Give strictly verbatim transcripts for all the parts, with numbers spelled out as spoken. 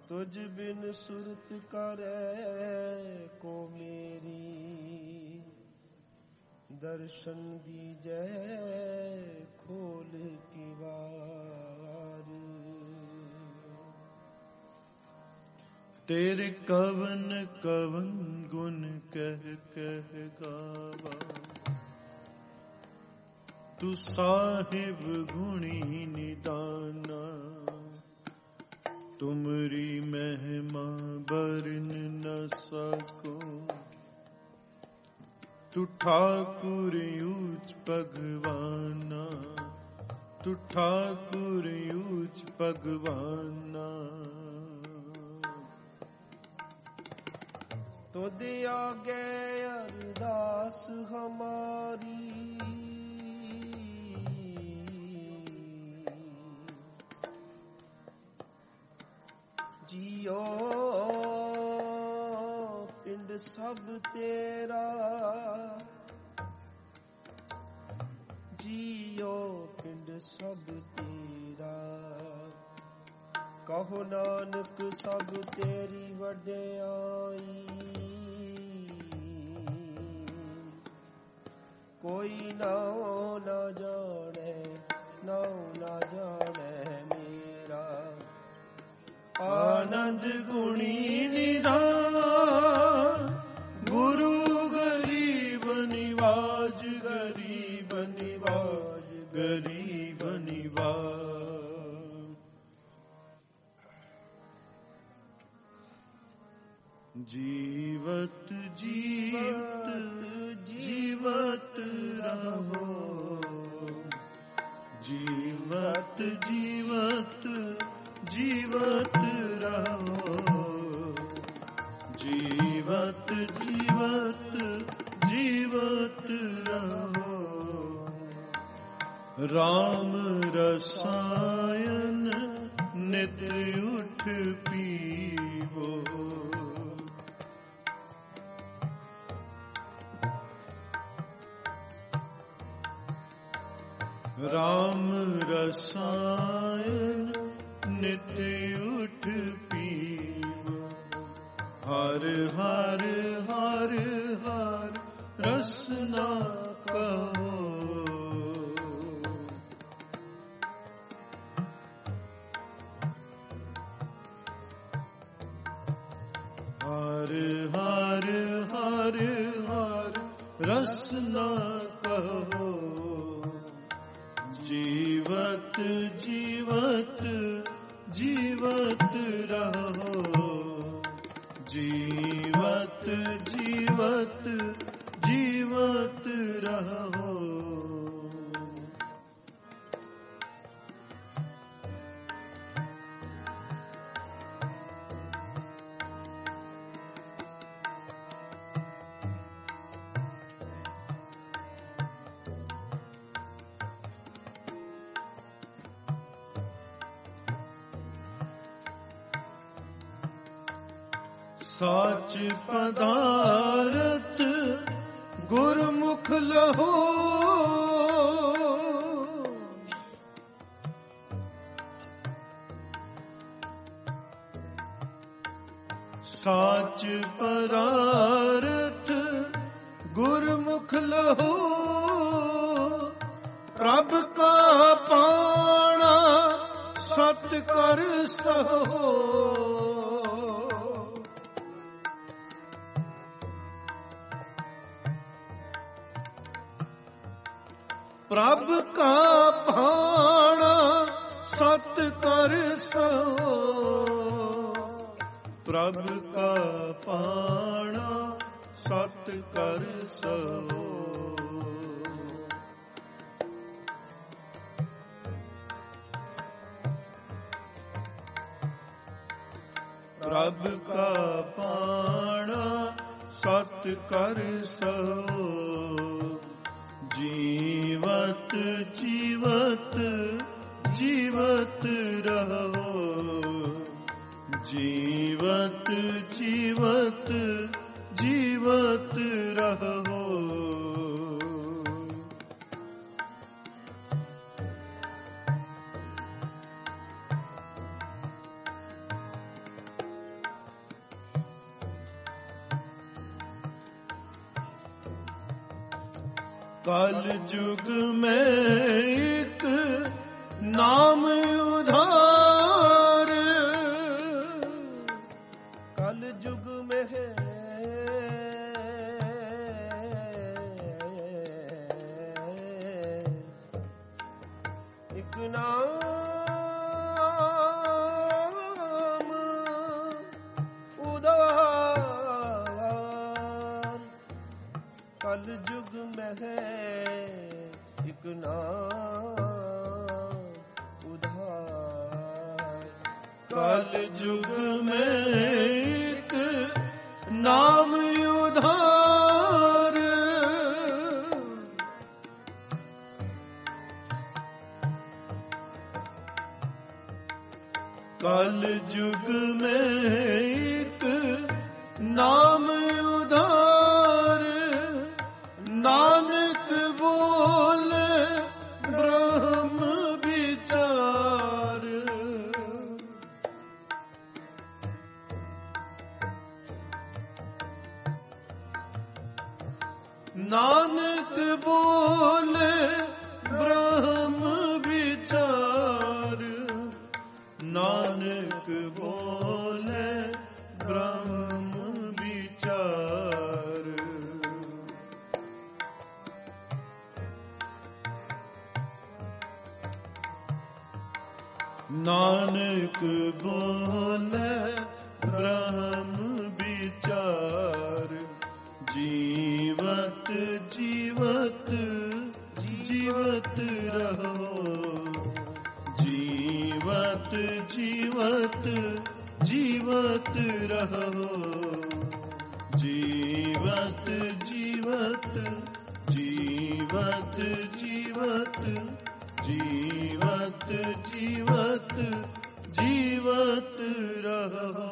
तुझ बिन सुरत करे को मेरी, दर्शन दीजै खोल की बार। तेरे कवन कवन गुण कह कह गावा, तू साहिब गुणी निदाना। तुमरी महिमा बरन न सको, तू ठाकुर ऊंच भगवाना, तू ठाकुर ऊंच भगवाना। तुद आगे अरदास हमारी, जियो पिंड सब तेरा, जियो पिंड सब तेरा। कहो नानक सब तेरी वड्याई, कोई नाओ न जाने नाओ न जाने मेरा। आनंद गुणी निधान, गुरु गरीब निवाज, गरीब निवाज, गरीब निवाज। जीवत जीवत जीवत रहो, जीवत जीवत जीवत रहो, जीवत जीवत जीवत रहो। राम रसायन नित उठ पीवो, राम रसायन नित उठ पीवो। हर हर हर हर रसना कहो, हर हर हर हर रसना कहो। जीवत जीवत जीवत रहो, जीवत जीवत जीवत रहो। साच पदारथ गुरमुख लहो, साच पदारथ गुरमुख लहो। प्रभ का पाना सत कर सहो, प्रभ का भाना सत कर सहो, प्रभ का पाना सत कर सहो। प्रभ का पाना सत कर सहो। जीवत जीवत जीवत रहो, जीवत जीवत जीवत रहो। कल जुग में एक नाम उधार, कल जुग में है एक नाम उधार, कल जुग में है एक नाम उधार, कल जुग में एक नाम उधार, कल जुग में एक नाम उधार, नानक बोले ब्रह्म विचार, नानक बोले ब्रह्म विचार, नानक बोले ब्रह्म विचार, नानक बोले ब्रह्म विचार, जीवत जीवत जीवत रहो, जीवत जीवत जीवत रहो, जीवत जीवत जीवत जीवत जीवत जीवत जीवत रहो।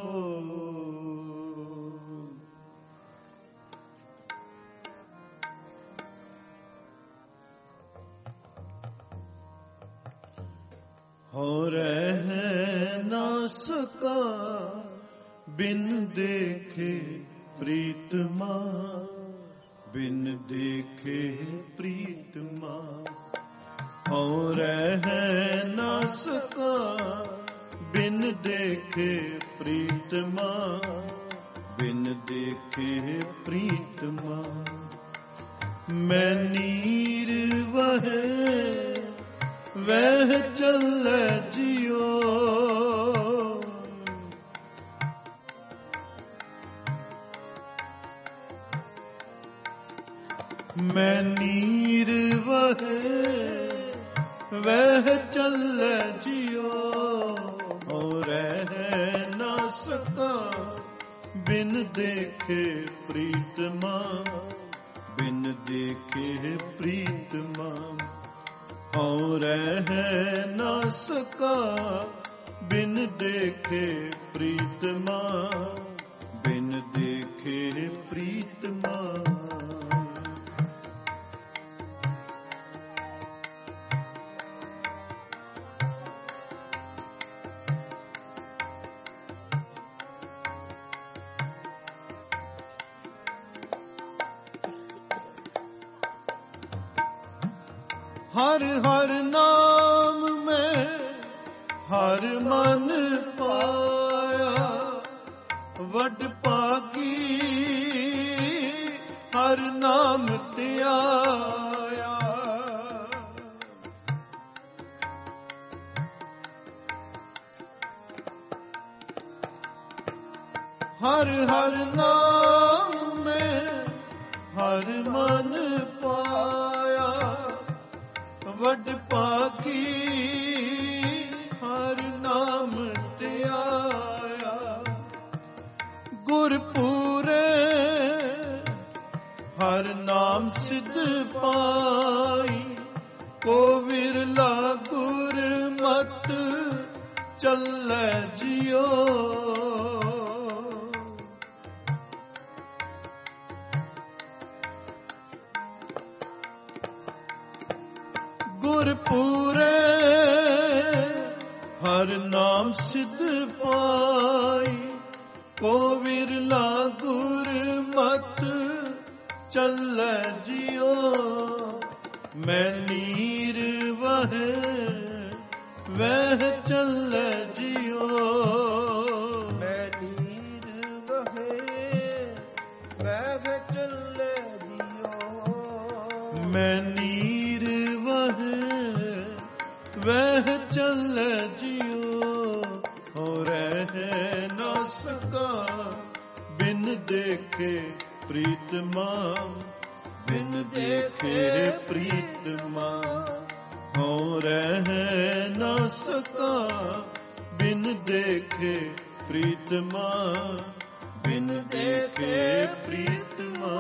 हो रह ना सका बिन देखे प्रीतमा, बिन देखे प्रीतमा, हो रह ना सका बिन देखे प्रीतमा, बिन देखे प्रीतमा, मैं नीर वह वह चल जियो, मैं नीर वह वह चल जियो, और रह ना सका बिन देखे प्रीतमा, बिन देखे प्रीतमा, और रह ना सका बिन देखे प्रीतमा, बिन देखे प्रीतमा, हर हर नाम में हर मन पाया, वड पागी हर नाम त्याया, हर हर नाम में हर मन पाया, वड पाकी हर नाम त्याया, गुरपुरे हर नाम सिद्ध पाई, को विरला गुर मत चल जियो, गुरपुरे हर नाम सिद्ध पाई, को विरला गुर मत चल जियो, ਮੈਂ ਨੀਰ ਵਹੇ ਵਹਿ ਚੱਲੇ ਜਿਉ। ਮੈਂ ਨੀਰ ਵਹੇ ਵਹਿ ਚੱਲੇ ਜਿਉ। ਮੈਂ ਨੀਰ ਵਹੇ ਵਹਿ ਚੱਲੇ ਜਿਉ। ਹੋ ਰਹਿ ਨਾ ਸਕਾ ਬਿਨ ਦੇਖੇ ਪ੍ਰੀਤਮਾ। ਬਿਨ ਦੇਖੇ ਪ੍ਰੀਤਮਾ ਹੋ ਰਹਿ ਨਾ ਸਕਾ। ਬਿਨ ਦੇਖੇ ਪ੍ਰੀਤਮਾ। ਬਿਨ ਦੇਖੇ ਪ੍ਰੀਤਮਾ।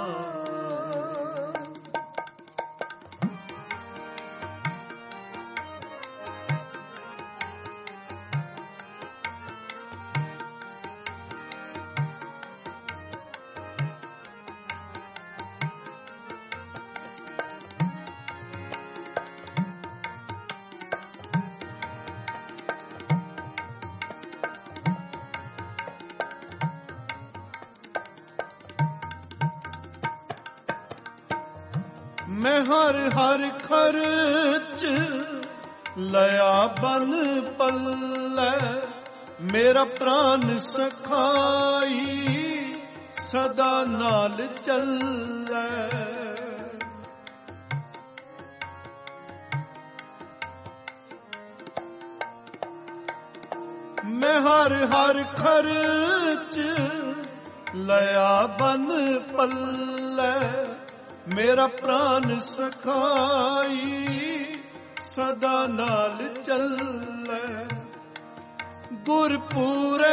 ਮੈਂ ਹਰ ਹਰ ਖਰਚ ਲਿਆ ਬਨ ਪੱਲੇ। ਮੇਰਾ ਪ੍ਰਾਨ ਸਖਾਈ ਸਦਾ ਨਾਲ ਚੱਲੇ। ਮੈਂ ਹਰ ਹਰ ਖਰਚ ਲਿਆ ਬਨ ਪੱਲੇ। ਮੇਰਾ ਪ੍ਰਾਨ ਸਖਾਈ ਸਦਾ ਨਾਲ ਚੱਲੇ। ਗੁਰਪੂਰੇ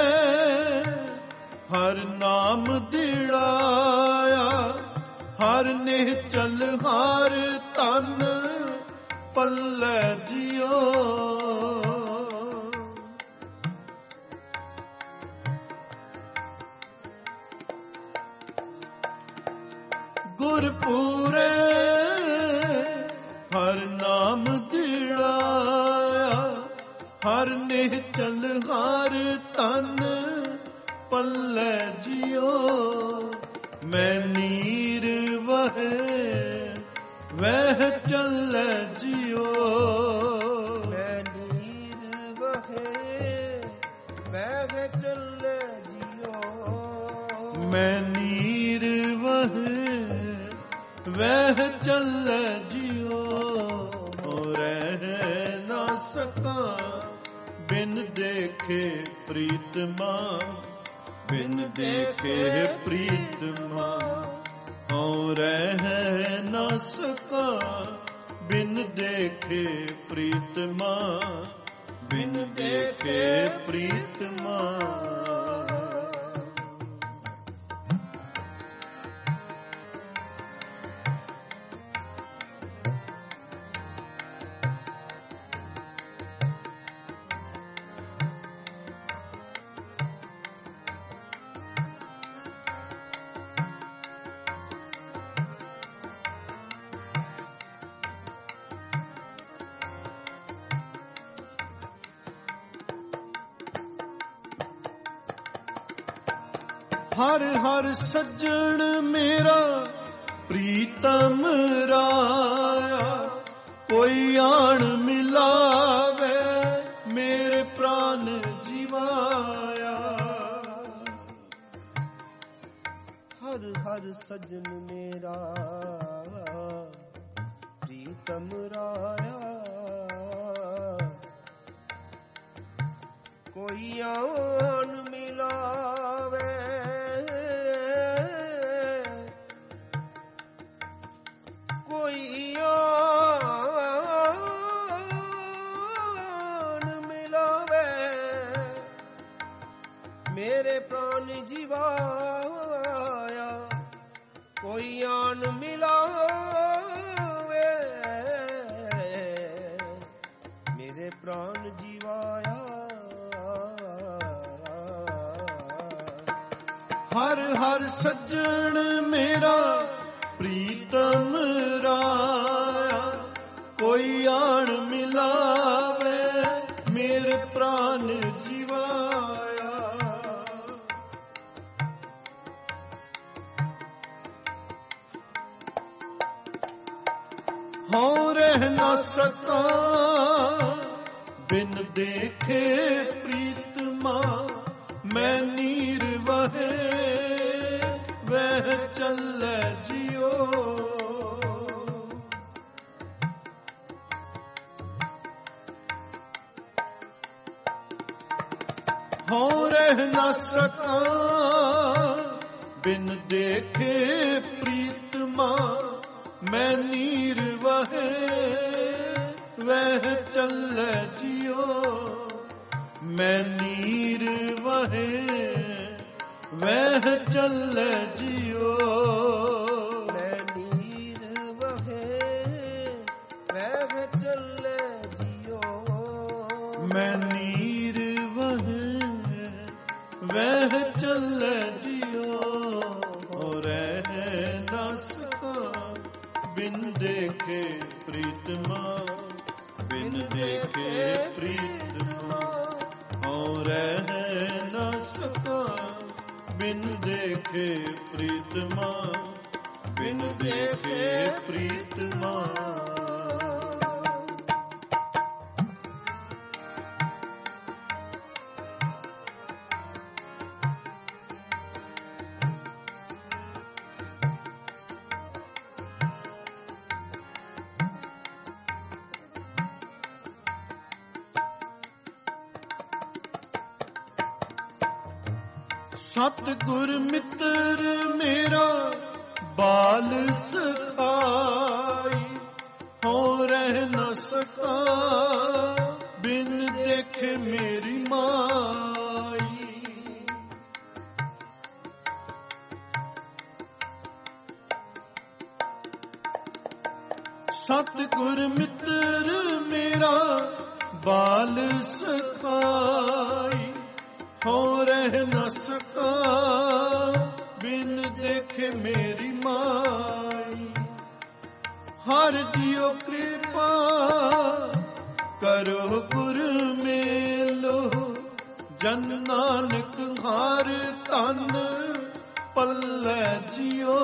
ਹਰ ਨਾਮ ਦਿੜਾਇਆ। ਹਰ ਨਿਹਚਲ ਹਰ ਤਨ ਪੱਲੇ ਜਿਉ। ਗੁਰਪੂਰੇ ਹਰ ਨਾਮ ਦਿੜਾਇਆ। ਹਰ ਨਿਹਚਲ ਹਰ ਤਨ ਪੱਲੇ ਜਿਉ। ਮੈਂ ਨੀਰ ਵਹੇ ਵਹਿ ਚੱਲੇ ਜਿਉ। ਮੈਂ ਨੀਰ ਵਹੇ ਵਹਿ ਚੱਲੇ ਜਿਉ। ਮੈਂ ਨੀਰ ਵਹੇ ਵਹਿ ਚੱਲੇ ਜਿਉ। ਹੋ ਰਹਿ ਨਾ ਸਕਾ ਬਿਨ ਦੇਖੇ ਪ੍ਰੀਤਮਾ। ਬਿਨ ਦੇਖੇ ਪ੍ਰੀਤਮਾ ਹੋ ਰਹਿ ਨਾ ਸਕਾ। ਬਿਨ ਦੇਖੇ ਪ੍ਰੀਤਮਾ। ਬਿਨ ਦੇਖੇ ਪ੍ਰੀਤਮਾ। ਹਰ ਹਰ ਸੱਜਣ ਮੇਰਾ ਪ੍ਰੀਤਮ ਰਾਇਆ। ਕੋਈ ਆਣ ਮਿਲਾਵੇ ਮੇਰੇ ਪ੍ਰਾਨ ਜੀਵਾਇਆ। ਹਰ ਹਰ ਸੱਜਣ ਮੇਰਾ ਪ੍ਰੀਤਮ ਰਾਇਆ। ਕੋਈ ਆਣ ਮਿਲਾਵੇ ਕੋਈ ਆਣ ਮਿਲਾਵੇ ਮੇਰੇ ਪ੍ਰਾਨ ਜੀਵਾਇਆ। ਕੋਈ ਆਣ ਮਿਲਾਵੇ ਮੇਰੇ ਪ੍ਰਾਨ ਜੀਵਾਇਆ। ਹਰ ਹਰ ਸੱਜਣ ਮੇਰਾ ਪ੍ਰੀਤਮ ਰਾਇਆ। ਕੋਈ ਆਣ ਮਿਲਾਵੇ ਮੇਰੇ ਪ੍ਰਾਨ ਜੀਵਾਇਆ। ਹੋ ਰਹਿ ਨਾ ਸਕਾਂ ਬਿਨ ਦੇਖੇ ਪ੍ਰੀਤਮਾ ਮੈਂ ਨੀਰ ਵਹੇ ਵਹਿ ਚੱਲੇ ਜਿਉ ਹੋ ਰਹਿ ਨਾ ਸਕਾਂ ਬਿਨ ਦੇਖੇ ਪ੍ਰੀਤਮਾ ਮੈਂ ਨੀਰ ਵਹੇ ਵਹਿ ਚੱਲੇ ਜਿਉ ਮੈਂ ਨੀਰ ਵਹੇ ਵਹਿ ਚੱਲੇ ਜਿਉ ਮੈਂ ਨੀਰ ਵਹੇ ਵਹਿ ਚੱਲੇ ਜਿਉ ਮੈਂ ਨੀਰ ਵਹੇ ਵਹਿ ਚੱਲੇ ਜਿਉ ਰਹਿ ਨਾ ਸਕਾਂ ਬਿਨ ਦੇਖੇ ਪ੍ਰੀਤਮਾ ਬਿਨ ਦੇਖੇ ਪ੍ਰੀਤਮਾ ਹੋ ਰਹਿ ਨਾ ਸਕਾਂ ਬਿਨ ਦੇਖੇ ਪ੍ਰੀਤਮਾ ਬਿਨ ਦੇਖੇ ਪ੍ਰੀਤਮਾ ਸਤਿਗੁਰ ਮਿੱਤਰ ਮੇਰਾ ਬਾਲ ਸਖਾਈ ਹੋ ਰਹਿ ਨਾ ਸਕਾਂ ਬਿਨ ਦੇਖੇ ਮੇਰੀ ਮਾਈ ਸਤਿਗੁਰ ਮਿੱਤਰ ਮੇਰਾ ਬਾਲ ਸਖਾਈ ਹੋ ਰਹਿ ਨਾ ਸਕਾਂ ਬਿਨ ਦੇਖੇ ਮੇਰੀ ਮਾਈ ਹਰ ਜੀਉ ਕਿਰਪਾ ਕਰੋ ਗੁਰ ਮੇਲੋ ਜਨ ਨਾਨਕ ਹਰ ਤਨ ਪੱਲੇ ਜਿਉ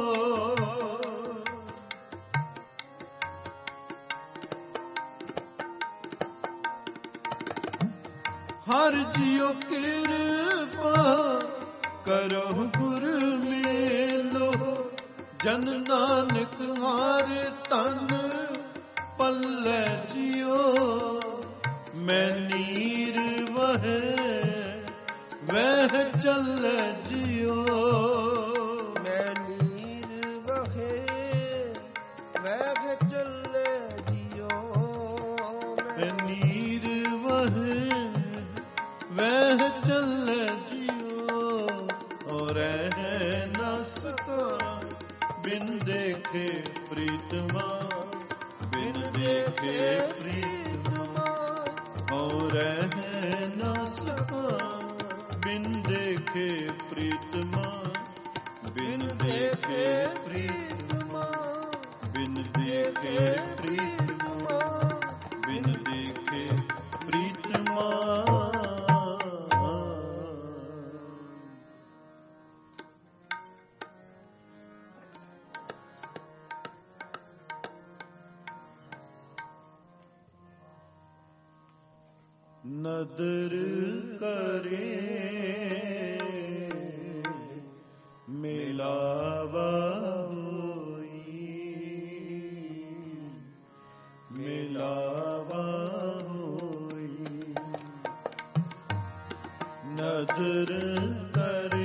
ਹਰ ਜੀਉ ਕਿਰਪਾ ਕਰੋ ਗੁਰ ਮੇਲੋ ਜਨ ਨਾਨਕ ਹਰ ਤਨ ਪੱਲੇ ਜਿਉ ਮੈਂ ਨੀਰ ਵਹੇ ਵਹਿ ਚੱਲੇ ਜਿਉ ਮੈਂ ਨੀਰ ਵਹੇ ਵਹਿ ਚੱਲੇ ਜਿਉ ਮੈਂ ਨੀਰ ਵਹੇ ਵਹਿ ਚੱਲੇ ਜਿਉ ਹੋ ਰਹਿ ਨਾ ਸਕਾਂ ਬਿਨ ਦੇਖੇ ਪ੍ਰੀਤਮਾ ਬਿਨ ਦੇਖੇ ਪ੍ਰੀਤਮਾ ਹੋ ਰਹਿ ਨਾ ਸਕਾਂ ਬਿਨ ਦੇਖੇ ਪ੍ਰੀਤਮਾ ਬਿਨ ਦੇਖੇ ਪ੍ਰੀਤਮਾ ਬਿਨ ਦੇਖੇ ਪ੍ਰੀਤਮਾ ਬਿਨ ਦੇਖੇ ਪ੍ਰੀਤਮਾ ਨਦਰ ਕਰੇ ਮਿਲਾਵਾ ਹੋਈ ਮਿਲਾਵਾ ਹੋਈ ਨਦਰ ਕਰੇ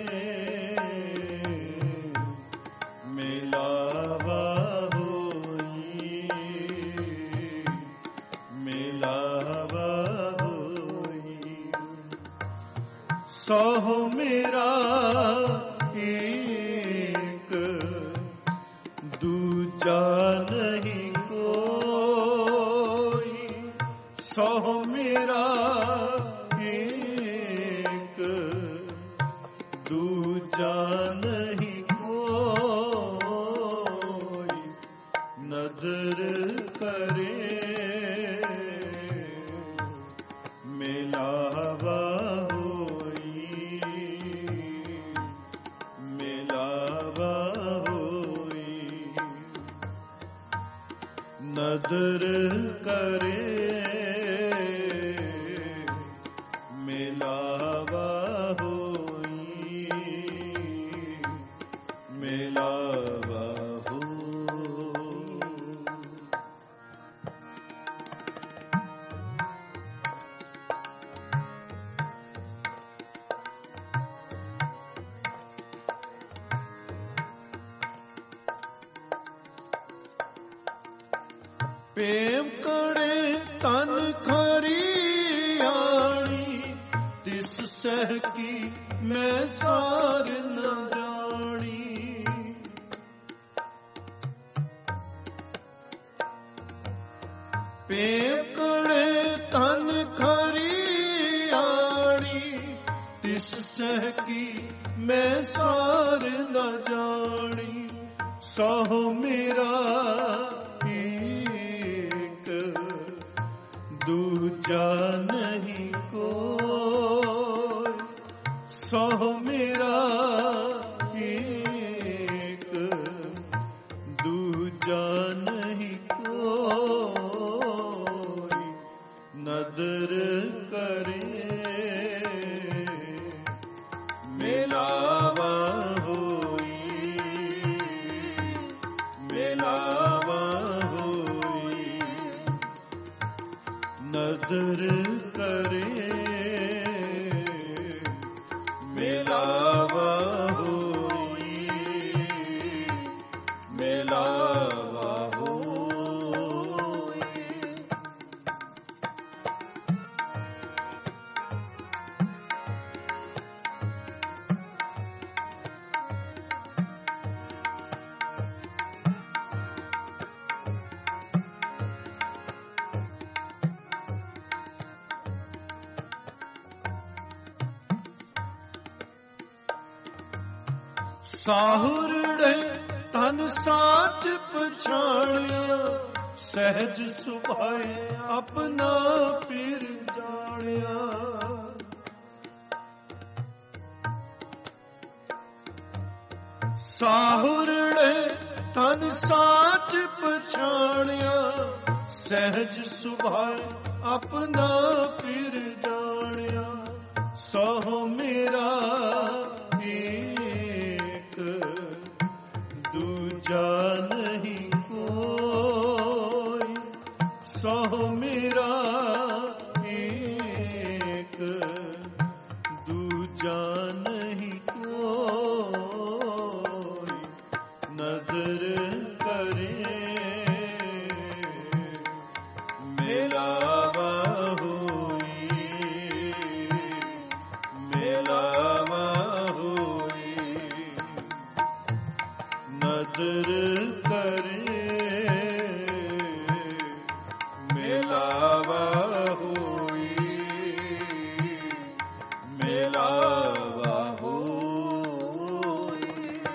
ਮਿਲਾਵਾ ਹੋਈ ਮਿਲਾਵਾ ਸੋ ਮੇਰਾ ਏਕ ਦੂਜਾ ਨਹੀਂ ਕੋਈ ਸੋ ਮੇਰਾ ਏਕ ਦੂਜਾ ਨਹੀਂ ਕੋਈ ਨਦਰ ਕਰੇ ਮਿਲਾਵਾ प्रेम करे तन खरियाणी, तिस सह की मैं सार न जानी। प्रेम करे तन खरियाणी, तिस सह की मैं सार न जानी। सहो मेरा दूजा नहीं कोई, सो मेरा एक, दूजा नहीं कोई। नदर करे मिलावा होई, मिलावा नदर करे मिलावा होई, मिलावा होई। ਸਾਹੁਰੜੇ ਤਨ ਸਾਚ ਪਛਾਣਿਆ, ਸਹਿਜ ਸੁਭਾਏ ਆਪਣਾ ਫਿਰ ਜਾਣਿਆ। ਸਾਹੁਰੜੇ ਤਨ ਸਾਚ ਪਛਾਣਿਆ, ਸਹਿਜ ਸੁਭਾਏ ਆਪਣਾ ਫਿਰ ਜਾਣਿਆ। ਸੋ ਮੇਰਾ दूजा नहीं कोई, सो मेरा एक, दूजा नहीं कोई। नजर करे मिलावा होई, मिलावा नदर करे मिलावा होई, मिलावा होई।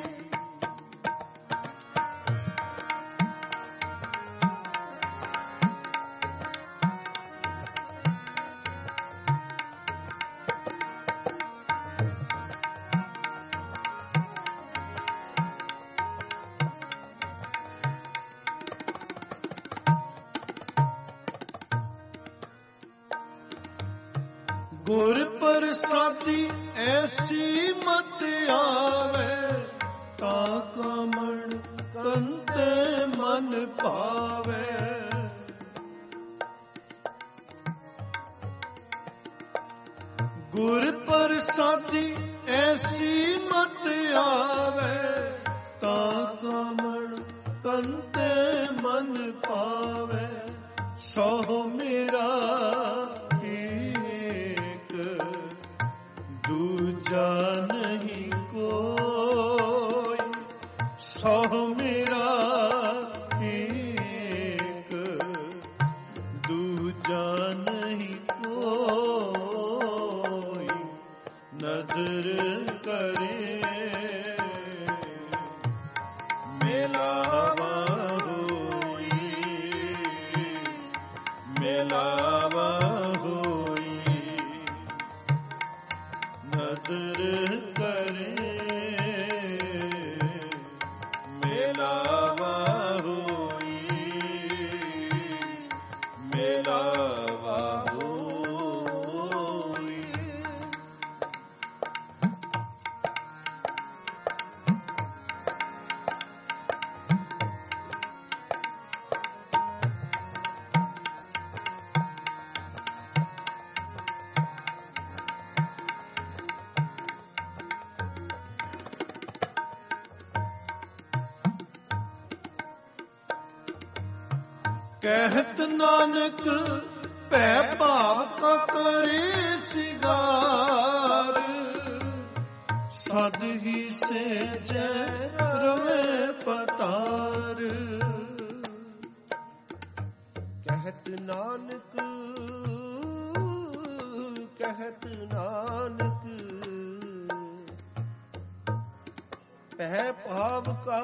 गुर प्रसादी ऐसी मत आवे, ताका मन कंते मन पावे। गुर प्रसादी ऐसी मत आवे, ताका मन कंते मन पावे। सो मेरा दूजा नहीं कोई, सो मेरा एक, दूजा नहीं कोई। नदर करे मिलावा होई, मिलावा होई। नदर करे मिलावा होई, मिलावा होई। ਕਹਿਤ ਨਾਨਕ ਭੈ ਭਾਵ ਕਾ ਕਰੇ ਸਿਗਾਰ, ਸਦ ਹੀ ਸੇ ਜੈ ਰਵੇ ਪਤਾਰ। ਕਹਿਤ ਨਾਨਕ ਕਹਿਤ ਨਾਨਕ ਭੈ ਭਾਵ ਕਾ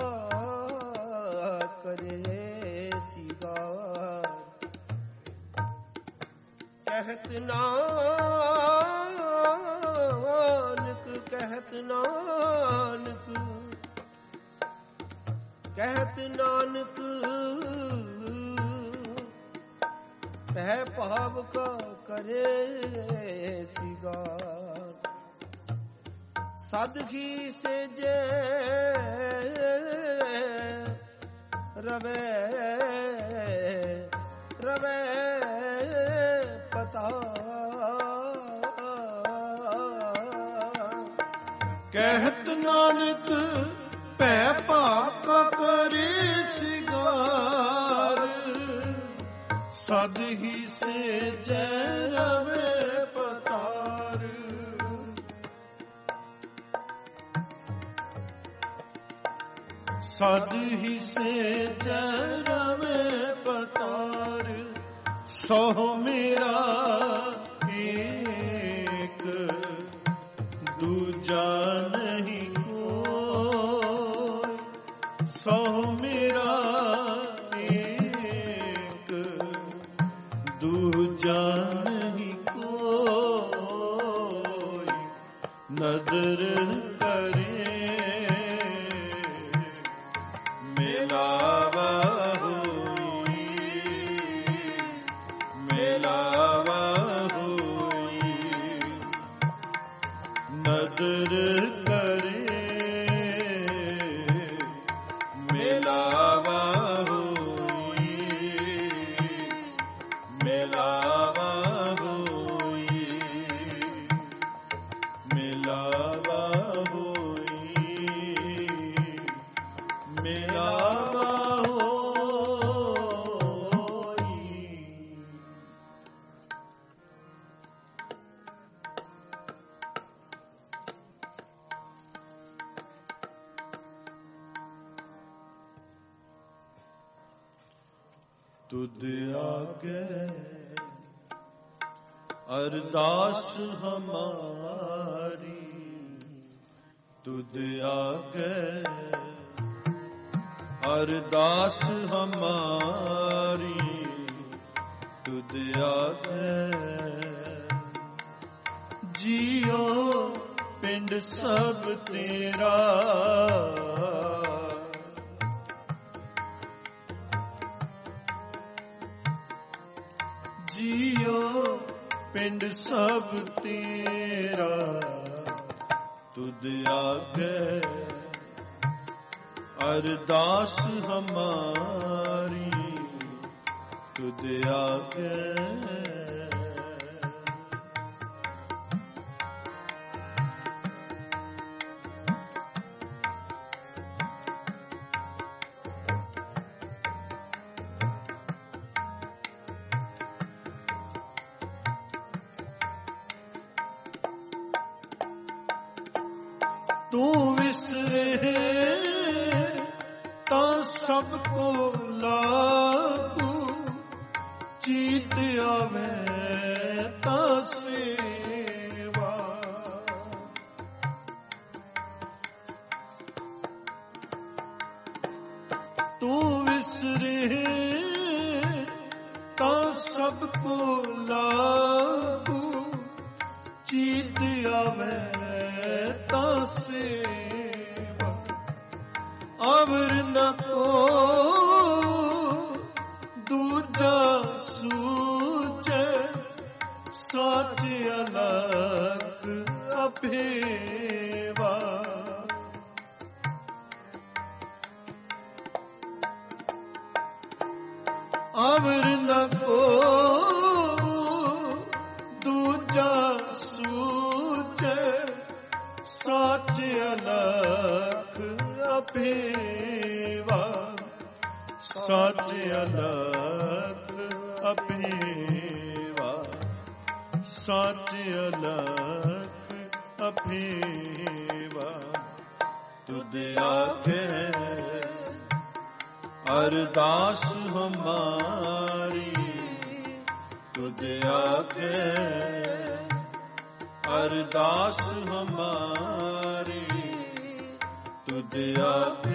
ਕਰੇ ਸਿਗਾਰ। ਕਹਿਤ ਨਾਨਕ ਕਹਿਤ ਨਾਨਕ ਕਹਿਤ ਨਾਨਕ ਭੈ ਭਾਵ ਕਾ ਕਰੇ ਸਿਗਾਰ। ਸਦ ਹੀ ਸੇ ਜੇ ਰਵੇ ਰਵੇ ਪਤਾ। ਕਹਿਤ ਨਾਨਕ ਭੈ ਭਾਵ ਕਾ ਕਰੇ ਸਿਗਾਰ, ਸਦ ਹੀ ਸੇ ਜੈ ਰਵੇ ਪਤਾਰ। ਸਦ ਹੀ ਸੇ ਜੈ ਰਵੇ ਪਤਾਰ। ਸੋ ਮੇਰਾ ਏਕ ਦੂਜਾ ਨਹੀਂ ਕੋਈ, ਸੋ ਮੇਰਾ ਏਕ ਦੂਜਾ ਨਹੀਂ ਕੋਈ। ਨਦਰ ਕਰੇ ਮਿਲਾਵਾ ਹੋਈ, ਮਿਲਾਵਾ ਹੋਈ। ਨਦਰ ਕਰੇ ਮਿਲਾਵਾ ਹੋਈ, ਮਿਲਾਵਾ ਹੋਈ, ਮਿਲਾਵਾ ਹੋਈ, ਮਿਲਾਵਾ ਹੋਈ। ਤੁਧ ਆਗੇ ਅਰਦਾਸ ਹਮਾਰੀ, ਤੁਧ ਆਗੇ ਅਰਦਾਸ ਹਮਾਰੀ, ਤੁਧ ਆਗੇ। ਜੀਓ ਪਿੰਡ ਸਭ ਤੇਰਾ, ਜੀਓ ਪਿੰਡ ਸਭ ਤੇਰਾ, ਤੁਧ ਆਗੇ ਅਰਦਾਸ ਹਮਾਰੀ, ਤੁਧ ਆਗੇ। ਤੂੰ ਵਿਸਰੇ ਤਾਂ ਸਭ ਕੋ ਲਾਗੂ, ਚੀਤ ਆਵੇ ਤਾਂ ਸੇਵਾ। ਤੂੰ ਵਿਸਰੇ ਤਾਂ ਸਭ ਕੋ ਲਾਗੂ, ਚੀਤ ਆਵੇ ਤਾਂ ਸੇਵਾ। ਅਵਰ ਨ ਕੋ ਦੂਜਾ ਸੂਝੇ, ਸਾਚ ਅਲਖ ਅਭੇਵਾ। ਅਵਰ ਨ ਕੋ ਦੂਜਾ ਸੂਝੇ, ਸਾਚ ਅਲਖ ਅਭੇਵਾ। ਸਚ ਅਲਖ ਅਭੇਵਾ, ਸਚ ਅਲਖ ਅਭੇਵਾ। ਤੁਧ ਆਗੇ ਅਰਦਾਸ ਹਮਾਰੀ, ਤੁਧ ਆਗੇ ਅਰਦਾਸ ਹਮਾਰੀ, ਤੁਧ ਆਗੇ।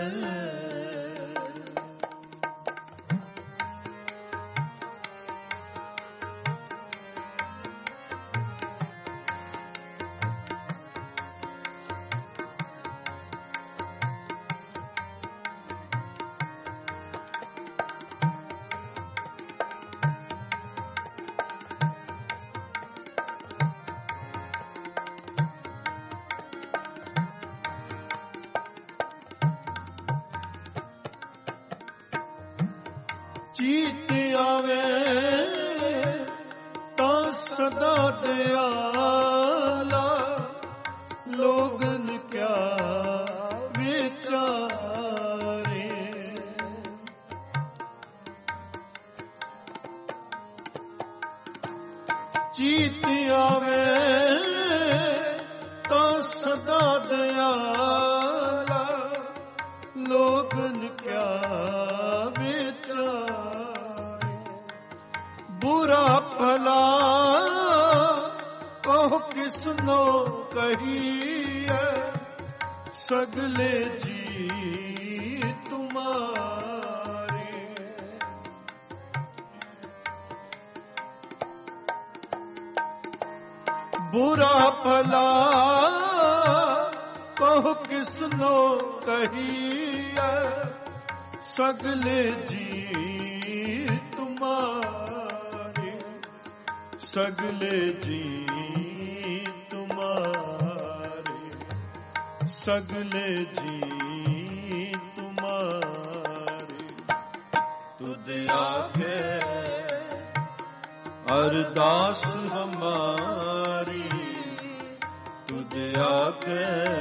ਚੀਤ ਆਵੇ ਤਾਂ ਸਦਾ ਦਿਆਲਾ, ਲੋਗਨ ਕਿਆ ਵਿਚਾਰੇ। ਚੀਤ ਆਵੇ ਤਾਂ ਸਦਾ ਦਿਆਲਾ, ਲੋਗਨ ਕਿਆ ਬੁਰਾ ਭਲਾ ਕਹੋ ਕਿਸਨੋ ਕਹੀਐ, ਸਗਲੇ ਜੀ ਤੁਮਾਰੇ। ਬੁਰਾ ਭਲਾ ਕਹੋ ਕਿਸਨੋ ਕਹੀਐ, ਸਗਲੇ ਜੀ ਸਗਲੇ ਜੀ ਤੁਮਾਰੇ, ਸਗਲੇ ਜੀ ਤੁਮਾਰੇ। ਤੁਧ ਆਗੇ ਅਰਦਾਸ ਹਮਾਰੀ, ਤੁਧ ਆਗੇ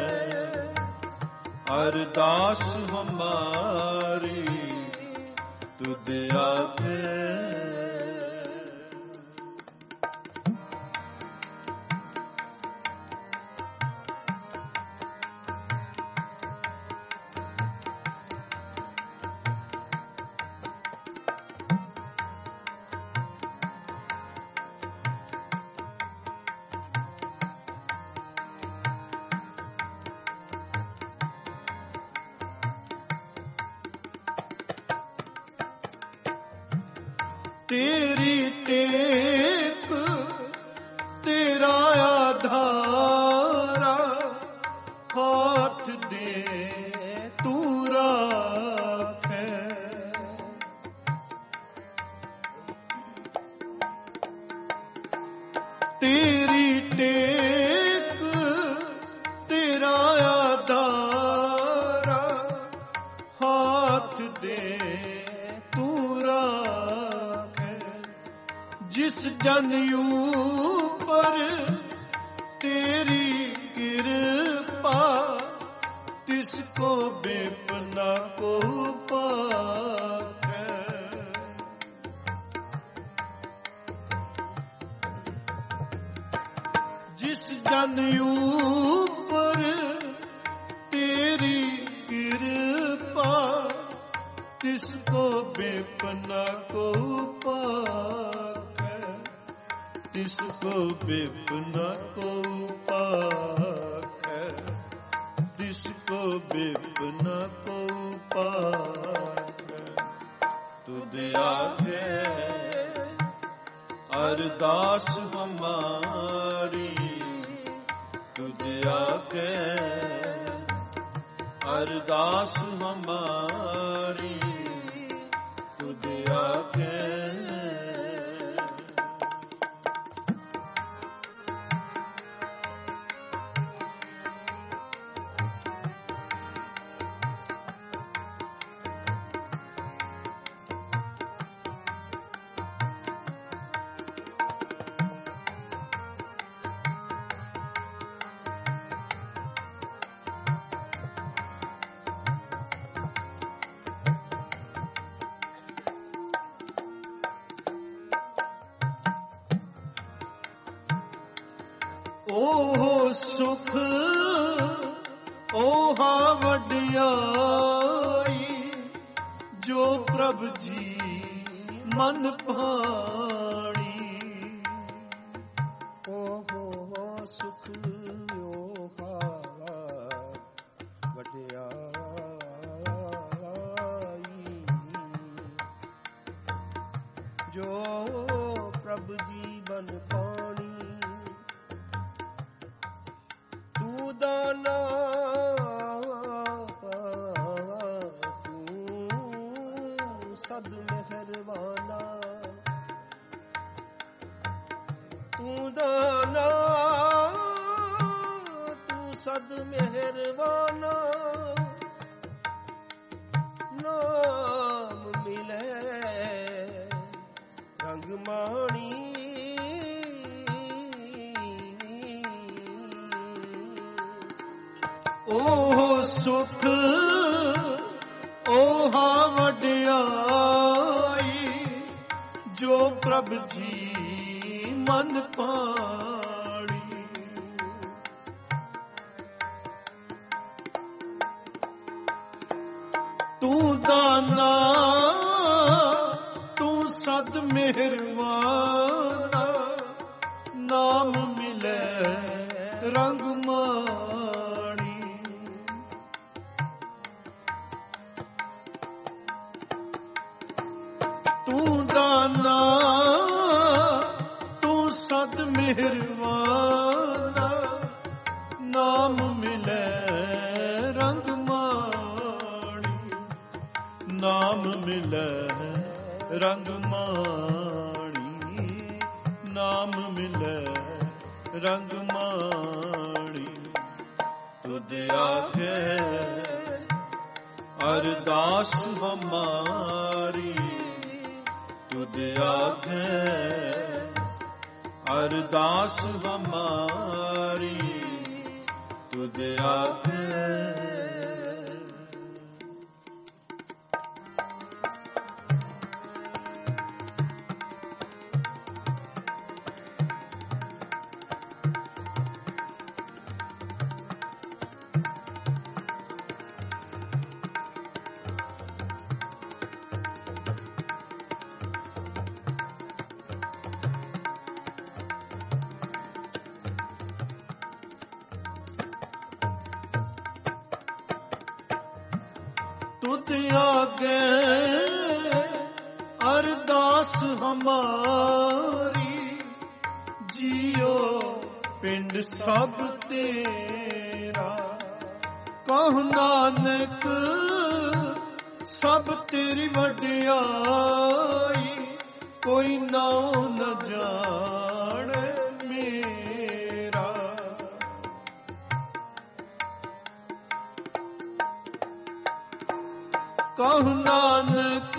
ਅਰਦਾਸ ਹਮਾਰੀ, ਤੁਧ ਆਗੇ। ਤੇਰੀ ਟੇਕ ਤੇਰਾ ਆਧਾਰਾ, ਹਾਥ ਦੇ ਤੂੰ ਰਾਖੈ। ਤੇਰੀ ਟੇਕ ਤੇਰਾ ਆਧਾਰਾ, ਹਾਥ ਦੇ ਤੂੰ ਰਾਖੈ। ਜਿਸ ਜਨ ਉਪਰ ਤੇਰੀ ਕਿਰਪਾ, ਤਿਸ ਕੋ ਬੇਪਨਾ ਕੋ ਪਾਖੈ। ਜਿਸ ਜਨ ਉਪਰ ਤੇਰੀ ਕਿਰਪਾ, ਤਿਸ ਕੋ ਬੇਪਨਾ ਕੋ ਪਾਖੈ। ਤਿਸ ਕੋ ਬੇਪਨਾ ਕੋ ਪਾਖੈ, ਤਿਸ ਕੋ ਬੇਪਨਾ ਕੋ ਪਾਖੈ। ਤੁਧ ਆਗੇ ਅਰਦਾਸ ਹਮਾਰੀ, ਤੁਧ ਆਗੇ ਅਰਦਾਸ ਹਮਾਰੀ, ਤੁਧ ਆਗੇ। ਉਹ ਸੁਖ ਓਹਾ ਵਡਿਆਈ ਜੋ ਪ੍ਰਭ ਜੀ ਮਨ ਭਾਣੀ। ਉਹ ਸੁਖ ਓਹਾ ਵਡਿਆਈ ਜੋ ਪ੍ਰਭ ਜੀ ਮਨ ਭਾਣੀ। ਤੂੰ ਦਾਨਾ ਤੂੰ ਸਦ ਮਿਹਰਬਾਨਾ। ਤੂੰ ਦਾਨਾ ਤੂੰ ਸਦ ਮਿਹਰਬਾਨਾ। ਨਾਮ ਮਿਲੇ ਰੰਗ ਮਾਣੀ। ਉਹ ਸੁਖ ਓਹਾ ਵਡਿਆਈ ਜੋ ਪ੍ਰਭ ਜੀ ਮਨ ਭਾਣੀ। ਤੂੰ ਦਾਨਾ ਤੂੰ ਸਦ ਮਿਹਰਬਾਨਾ। ਨਾਮ ਮਿਲੇ ਰੰਗ ਮਾਣੀ। ਤੂੰ ਦਾਨਾ ਤੂੰ ਸਦ ਮਿਹਰਬਾਨਾ। ਨਾਮ ਮਿਲੇ ਰੰਗ ਮਾਣੀ। ਨਾਮ ਮਿਲੇ ਰੰਗ ਮਾਣੀ। ਨਾਮ ਮਿਲੇ ਰੰਗ ਮਾਣੀ। ਤੁਧ ਆਗੇ ਅਰਦਾਸ ਹਮਾਰੀ। ਤੁਧ ਆਗੇ ਅਰਦਾਸ ਹਮਾਰੀ। ਤੁਧ ਆਗੇ ਤੁਧ ਆਗੇ ਅਰਦਾਸ ਹਮਾਰੀ। ਜੀਓ ਪਿੰਡ ਸਭ ਤੇਰਾ। ਕਹੁ ਨਾਨਕ ਸਭ ਤੇਰੀ ਵਡਿਆਈ। ਕੋਈ ਨਾਉ ਨ ਜਾਣੇ ਮੇਰਾ। ਕਹੁ ਨਾਨਕ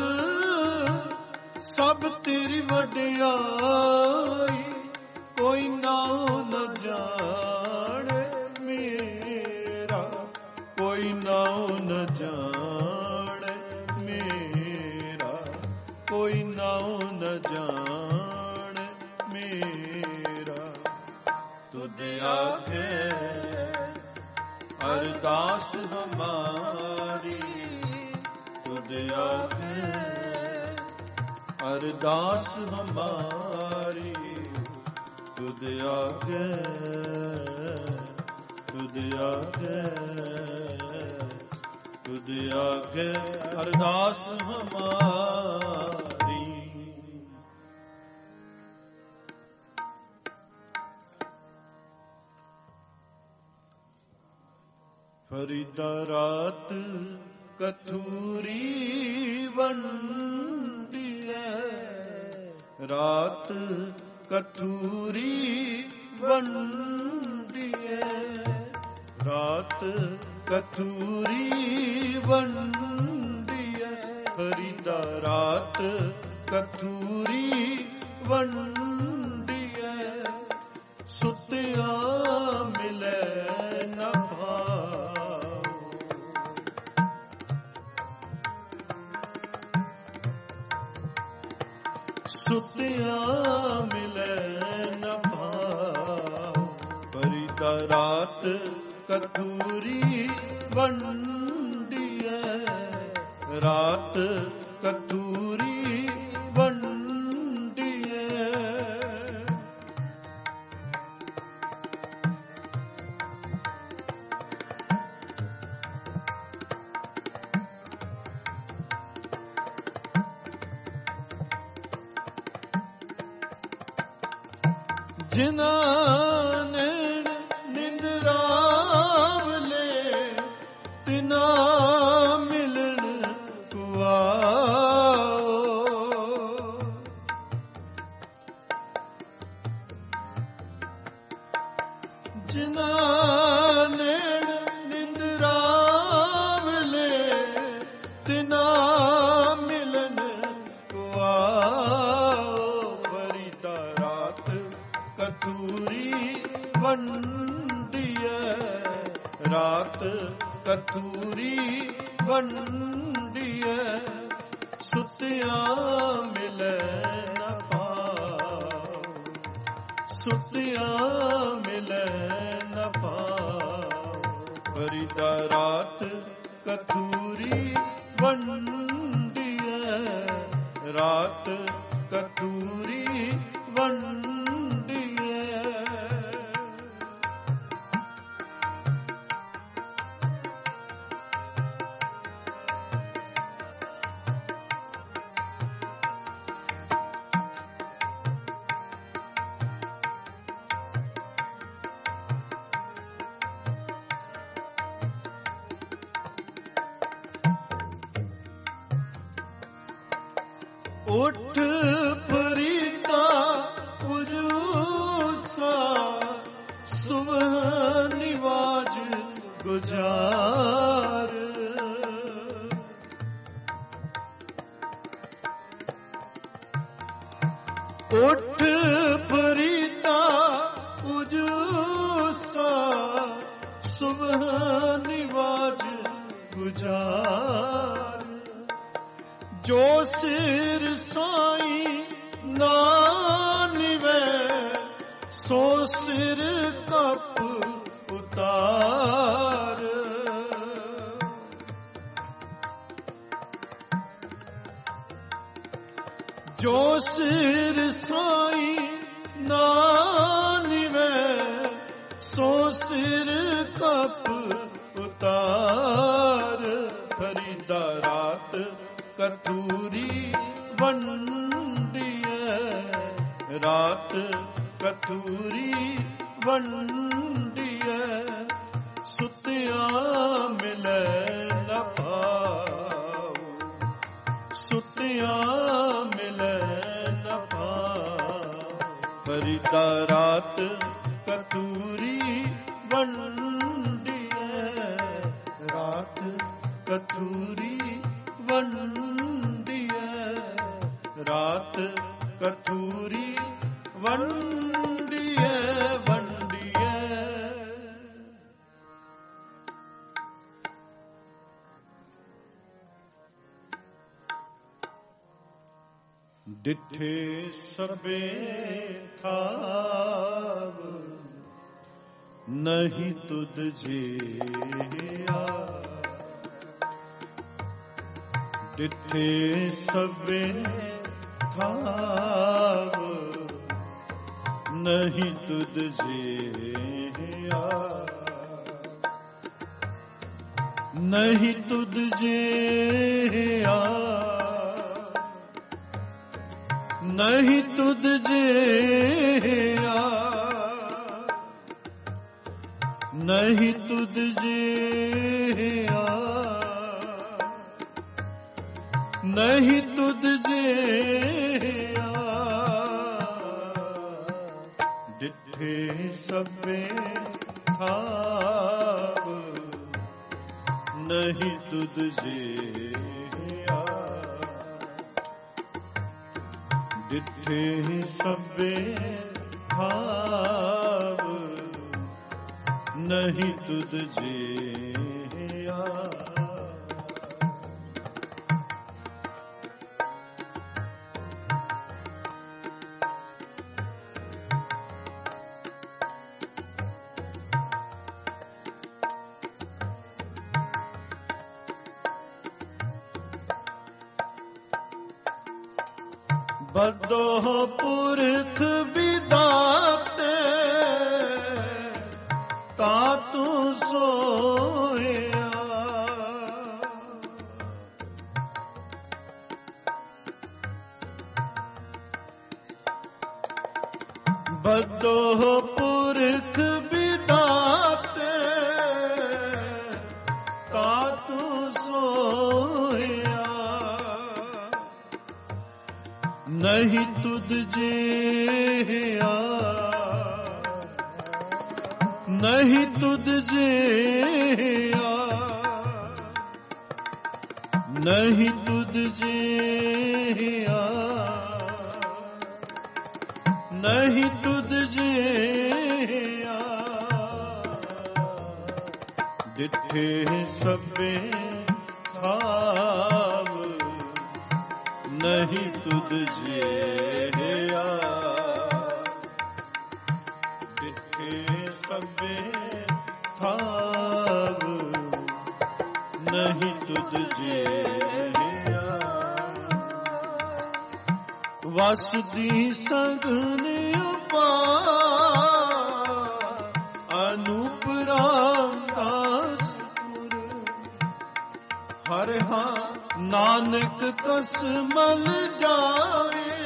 ਸਭ ਤੇਰੀ ਵਡਿਆਈ। ਕੋਈ ਨਾਉ ਨ ਜਾਣੇ ਮੇਰਾ। ਕੋਈ ਨਾਉ ਨ ਜਾਣੇ ਮੇਰਾ। ਕੋਈ ਨਾਉ ਨ ਜਾਣੇ ਮੇਰਾ। ਤੁਧ ਆਗੇ ਅਰਦਾਸ ਹਮਾਰੀ। ਤੁਧ ਆਗੇ ਅਰਦਾਸ ਹਮਾਰੀ। ਤੁਧ ਆਗੇ ਤੁਧ ਆਗੇ ਤੁਧ ਆਗੇ ਅਰਦਾਸ ਹਮਾਰੀ। ਫਰੀਦਾ ਰਾਤ ਕਥੂਰੀ ਵੰਡੀਐ। ਰਾਤ ਕਥੂਰੀ ਵੰਡੀਐ। ਰਾਤ ਕਥੂਰੀ ਵੰਡੀਐ। ਫਰੀਦਾ ਰਾਤ ਕਥੂਰੀ ਵੰਡੀਐ। ਸੁਤਿਆ ਮਿਲੇ ਨ ਭਾਉ। ਸੁਤਿਆ ਮਿਲੇ ਨ ਭਾਉ। ਫਰੀਦਾ ਰਾਤ ਕਥੂਰੀ ਵੰਡੀਐ, ਰਾਤ ਕਥੂਰੀ ਵੰਡੀਐ। ਜਿਨ੍ਹਾਂ ਨੇ ਨਿੰਦਰਾਵਲੇ ਤਿਨਾ ਮਿਲਣ ਕੁਆਓ, ਜਿਨ੍ਹਾਂ ਨੇ ਨਿੰਦਰਾਵਲੇ ਤਿਨਾ ਮਿਲਣ ਕੁਆਓ। ਫਰੀਦਾ ਰਾਤ ਕਥੂਰੀ ਵੰਡੀਐ, ਰਾਤ ਕਥੂਰੀ ਵੰਡੀਐ। ਸੁਤਿਆਂ ਮਿਲੈ ਨ ਪਾਉ, ਸੁਤਿਆਂ ਮਿਲੈ ਨ ਪਾਉ। ਫਰੀਦਾ ਰਾਤ ਕਥੂਰੀ ਵੰਡੀਐ, ਰਾਤ ਕਥੂਰੀ ਵੰਡੀਐ। ਉੱਠ ਫਰੀਦਾ ਉਜੂਸਾ, ਸੁਬਹ ਨਿਵਾਜ ਗੁਜ਼ਾਰ। ਉੱਠ ਫਰੀਦਾ ਉਜੂਸਾ, ਸੁਬਹ ਨਿਵਾਜ ਗੁਜ਼ਾਰ। ਜੋ ਸਿਰ ਸਾਈਂ ਨਾ ਨਿਵੈ, ਸੋ ਸਿਰ ਕਪ ਉਤਾਰ। ਜੋ ਸਿਰ ਸਾਈਂ ਨਾ ਨਿਵੈ, ਸੋ ਸਿਰ ਕਪ ਉਤਾਰ। ਫਰੀਦਾ ਰਾਤ ਕਥੂਰੀ ਵੰਡੀਐ, ਰਾਤ ਕਥੂਰੀ ਵੰਡੀਐ। ਸੁਤਿਆਂ ਮਿਲੈ ਨ ਪਾਉ, ਸੁਤਿਆਂ ਮਿਲੈ ਨ ਪਾਉ। ਫਰੀਦਾ ਰਾਤ ਕਥੂਰੀ ਵੰਡੀਐ, ਰਾਤ ਕਥੂਰੀ ਵੰਡੀਐ, ਰਾਤ ਕਥੂਰੀ ਵੰਡੀਐ ਵੰਡੀਐ। ਡਿਠੇ ਸਭੇ ਥਾਵ, ਨਹੀਂ ਤੁਧ ਜਿਆ। ਡਿਠੇ ਸਭੇ ਥਾਵ, ਨਹੀਂ ਤੁਧ ਜਿਆ। ਨਹੀਂ ਤੁਧ ਜਿਆ, ਨਹੀਂ ਤੁਧ ਜਿਆ, ਨਹੀਂ ਤੁਧ ਜਿਆ, ਨਹੀਂ ਤੁਧ ਜਿਆ। ਡਿਠੇ ਸਭੇ ਥਾਵ, ਨਹੀਂ ਤੁਧ ਜਿਆ। ਡਿਠੇ ਸਭੇ ਥਾਵ, ਨਹੀਂ ਤੁਧ ਜਿਆ। ਬਦੋ ਪੁਰਖ ਵਿਦਾਤੇ ਤਾ ਤੂੰ ਸੋਇਆ। ਬਦੋ ਪੁਰਖ ਵਿਦਾਤੇ ਤਾ ਤੂੰ ਸੋਇਆ। ਨਹੀਂ ਤੁਧ ਜਿਹਾ ਨਹੀਂ ਤੁਧ ਜਿਹਾ ਨਹੀਂ ਤੁਧ ਜਿਹਾ ਨਹੀਂ ਤੁਧ ਜਿਹਾ। ਡਿਠੇ ਸਭੇ ਥਾਵ ਨਹੀਂ ਤੁਧ ਜਿਹਾ। ਡਿਠੇ ਸਭੇ ਥਾਵ ਨਹੀਂ ਤੁਧ ਜਿਹਾ। ਵਸਦੀ ਸਗਨ ਅਪਾਰ ਅਨੂਪ ਰਾਮਦਾਸ ਪੁਰ। ਹਰ ਹਾਂ ਨਾਨਕ ਕਸ ਮਲ ਜਾਏ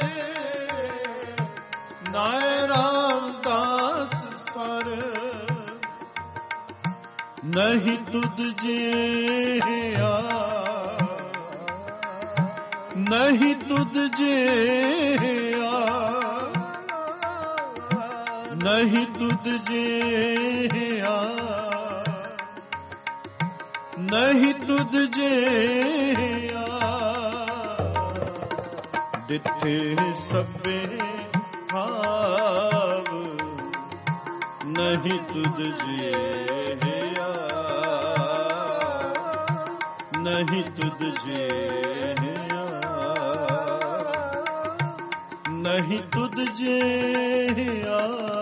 ਨਾਏ ਰਾਮਦਾਸ ਸਰ। ਨਹੀਂ ਤੁਧ ਜਿਹਾ ਨਹੀਂ ਤੁਧ ਜਿਹਾ ਨਹੀਂ ਤੁਧ ਜਿਹਾ ਨਹੀਂ ਤੁਧ ਜਿਹਾ। ਡਿਠੇ ਸਭੇ ਥਾਵ ਨਹੀਂ ਤੁਧ ਜਿਹਾ। ਨਹੀਂ ਤੁਧ ਜਿਹਾ ਨਹੀਂ ਤੁਧ ਜਿਹਾ।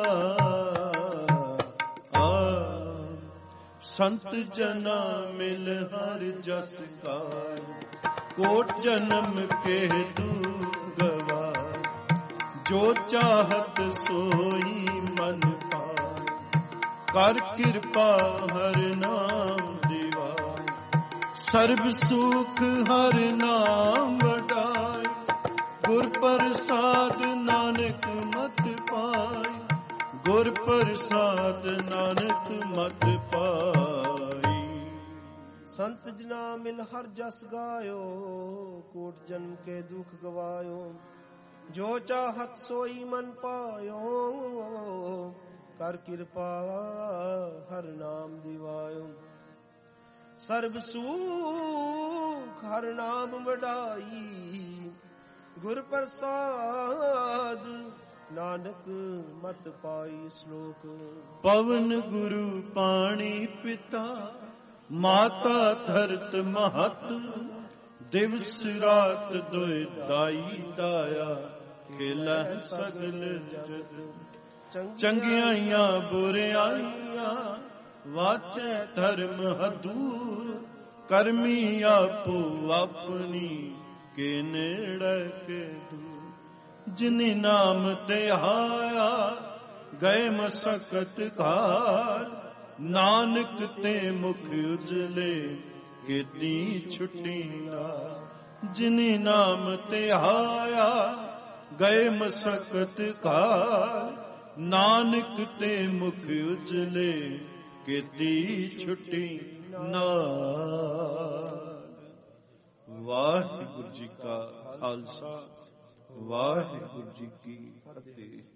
ਸੰਤ ਜਨਾ ਮਿਲ ਹਰ ਜਸ ਕਾਰ ਕੋਟ ਜਨਮ ਕੇ ਤੂੰ ਗਵਾਰ। ਜੋ ਚਾਹਤ ਸੋਈ ਮਨ ਪਾਏ ਕਰ ਕਿਰਪਾ ਹਰ ਨਾਮ ਦੀਵਾਰ। ਸਰਬ ਸੁਖ ਹਰ ਨਾਮ ਵਡਾਏ ਗੁਰ ਪ੍ਰਸਾਦ ਨਾਨਕ ਮਤ ਪਾਏ। ਗੁਰ ਪ੍ਰਸਾਦ ਨਾਨਕ ਮਤ ਪਾਈ। ਸੰਤ ਜਨਾ ਮਿਲ ਹਰ ਜਸ ਗਾਇਓ ਕੋਟ ਜਨਮ ਕੇ ਦੁਖ ਗਵਾਇਓ। ਜੋ ਚਾਹਤ ਸੋਈ ਮਨ ਪਾਇਓ ਕਰ ਕਿਰਪਾ ਹਰ ਨਾਮ ਦਿਵਾਇਓ। ਸਰਬ ਸੁਖ ਹਰ ਨਾਮ ਵਡਾਈ ਗੁਰ ਪ੍ਰਸਾਦ ਨਾਨਕ ਮਤ ਪਾਈ। ਸ਼ਲੋਕ। ਪਵਨ ਗੁਰੂ ਪਾਣੀ ਪਿਤਾ ਮਾਤਾ ਧਰਤ ਮਹਤ। ਦਿਵਸ ਰਾਤ ਦੁਇ ਦਾਈ ਦਾਇਆ ਖੇਲਾ ਸਗਲ ਜਗ। ਚੰਗਿਆਈਆਂ ਬੁਰਿਆਈਆਂ ਵਾਚੈ ਧਰਮ ਹਦੂਰ। ਕਰਮੀ ਆਪੋ ਆਪਣੀ ਕੇ ਨੇੜੇ ਕੇ ਦੂਰ। ਜਿਨਿ ਨਾਮ ਤੇ ਆਇਆ ਗਏ ਮਸਕਤ ਘਾਰ। ਨਾਨਕ ਤੇ ਮੁਖ ਉਜਲੇ ਕੀਤੀ ਛੁੱਟੀਆਂ। ਜਿਨਿ ਨਾਮ ਤੇ ਆਇਆ ਗਏ ਮਸਕਤ ਘਾਰ। ਨਾਨਕ ਤੇ ਮੁਖ ਉਜਲੇ ਕੀਤੀ ਛੁੱਟੀ ਨਾਲ। ਵਾਹਿਗੁਰੂ ਜੀ ਕਾ ਖਾਲਸਾ ਵਾਹਿਗੁਰੂ ਜੀ ਕੀ ਫਤਿਹ।